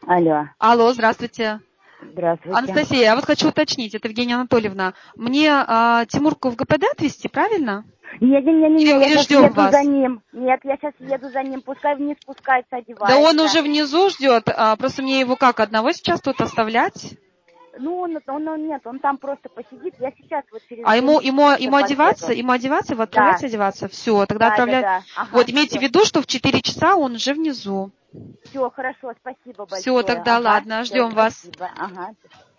Алло. Алло, здравствуйте. Здравствуйте. Анастасия, я вот хочу уточнить, это Евгения Анатольевна. Мне Тимурку в ГПД отвезти, правильно? Нет, Или я сейчас ждем еду вас? за ним. Нет, я сейчас еду за ним. Пускай вниз спускается, Да одевается. он уже внизу ждет, просто мне его как, одного сейчас тут оставлять? Ну, нет, он там просто посидит. Я сейчас вот через А 2 ему минуты одеваться, подъеду. его отправлять одеваться? Все, тогда отправляй. Да. Вот, Ага, имейте в виду, что в 4 часа он уже внизу. все, хорошо, спасибо Все, большое. тогда Ага, ладно, все, ждем вас. спасибо. Ага.